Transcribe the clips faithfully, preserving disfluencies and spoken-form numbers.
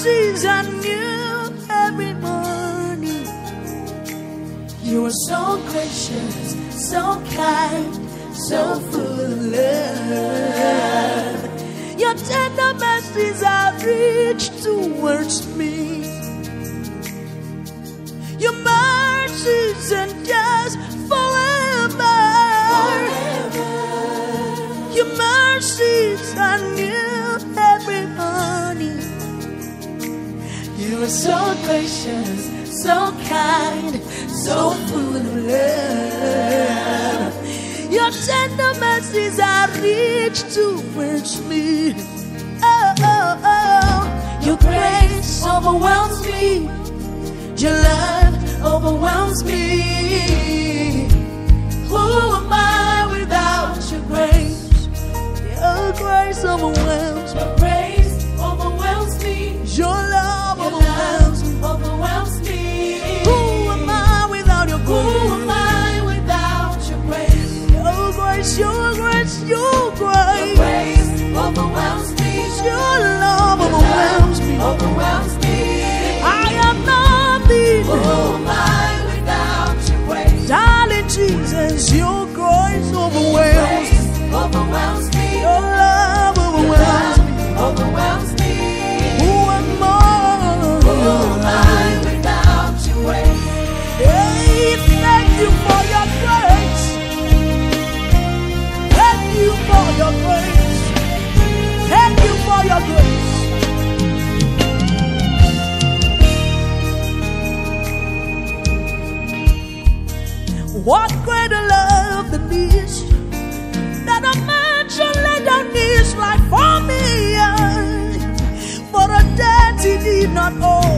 mercies are new every morning. You are so gracious, so kind, so full of love. Your tender mercies are rich towards me. Your mercies endures forever. forever. Your mercies are new every morning. You are so gracious, so kind, so full of love. Your tender mercies are rich towards me. Oh, oh, oh. Your grace overwhelms me. Your love overwhelms me. Who am I without your grace? Your grace overwhelms me. Your grace overwhelms me. Your love your overwhelms me. Overwhelms me. Who am I without your grace? Who am I without your grace? Your grace, your grace, your grace. Your grace overwhelms me. Your love overwhelms me. Overwhelms me. I am nothing. Who am I without your grace? Darling Jesus, your grace overwhelms me. Overwhelms me. Your love overwhelms me. Overwhelms me. Who am I? Who am I without your grace? Hey, thank you for your grace. Thank you for your grace. Thank you for your grace. What greater love than this, that a man should lay down his life for me, for a debt he did not owe.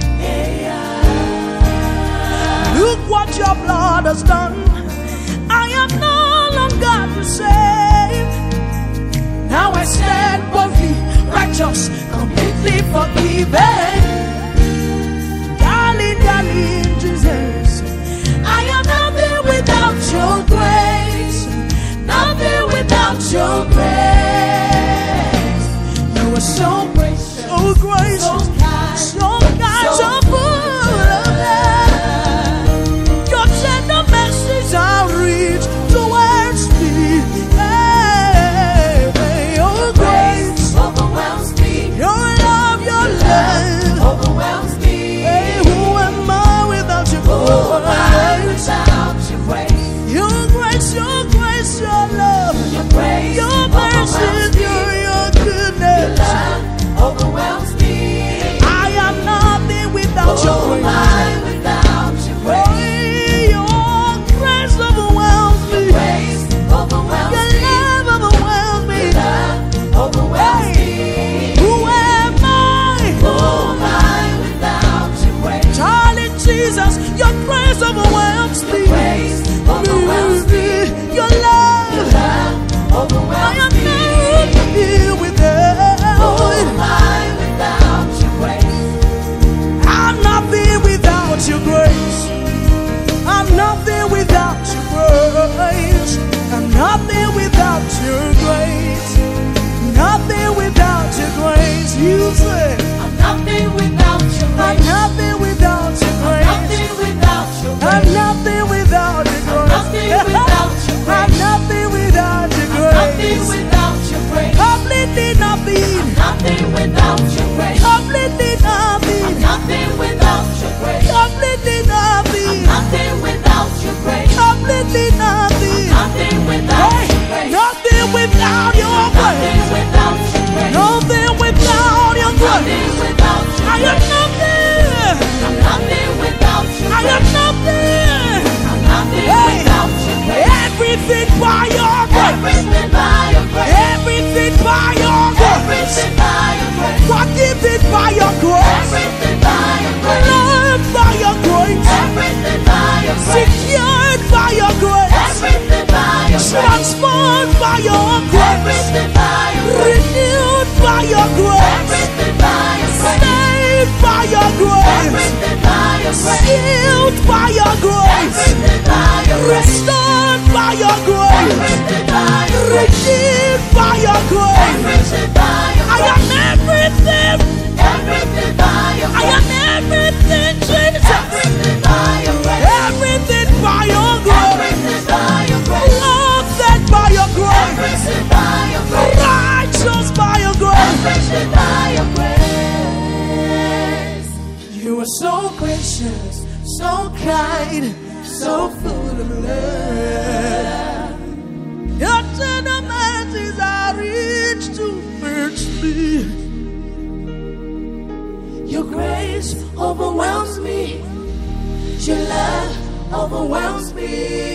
Look what your blood has done. I am no longer the same. Now I stand boldly, righteous, completely forgiven. Darling, darling Jesus, I am nothing without your grace. Nothing without your grace. You are so gracious, so gracious, so kind, so, kind, so, so full of love. Your tender mercies are rich towards me. Hey, hey, your grace overwhelms me. Your love, your love overwhelms me. Hey, who am I without your grace? Who am I without your grace? Your grace, your grace, your love, your grace, your mercy, your, your goodness, your love overwhelms me. I am nothing without your grace. Who am I without your grace? Your grace overwhelms me. Your grace overwhelms me. Your love overwhelms me. Your love overwhelms me. Who am I? Who am I without your grace? Charlie Jesus, your grace overwhelms me. Your grace overwhelms me. Your love, your love overwhelms me. I am nothing without. Who am I without your grace? I'm nothing without your grace. I'm nothing without your grace. I'm nothing without your grace. Nothing without your grace. You say I'm nothing without your grace. I'm nothing without your grace. Nothing without your grace. I'm nothing without your grace. Nothing without your grace. I'm nothing without your grace. Nothing without your grace. Completely nothing. Nothing without your grace. Completely nothing. Nothing without your grace. Completely nothing. Nothing without your grace. Completely nothing. Nothing without your grace. Nothing without your grace. Nothing without your grace. Nothing without your grace. I am nothing. I'm nothing without your grace. I am nothing. I'm nothing without your grace. Everything by your grace. Everything by your grace. Everything by your grace. Everything by your grace. Forgiven by your grace. Everything by your grace. Loved by your grace. Everything by your grace. Secured by your grace. Everything by your grace. Transformed by your grace. Everything by your grace. Renewed by your grace. Everything by your grace. Saved by your grace. Everything by your grace. Sealed by your grace. Everything by your grace. Restored by your grace. Everything by your grace. Redeemed by your grace. Everything by your grace. I am everything. Everything by kind, so full of love. Your tender mercies are rich to merge me. Your grace overwhelms me. Your love overwhelms me.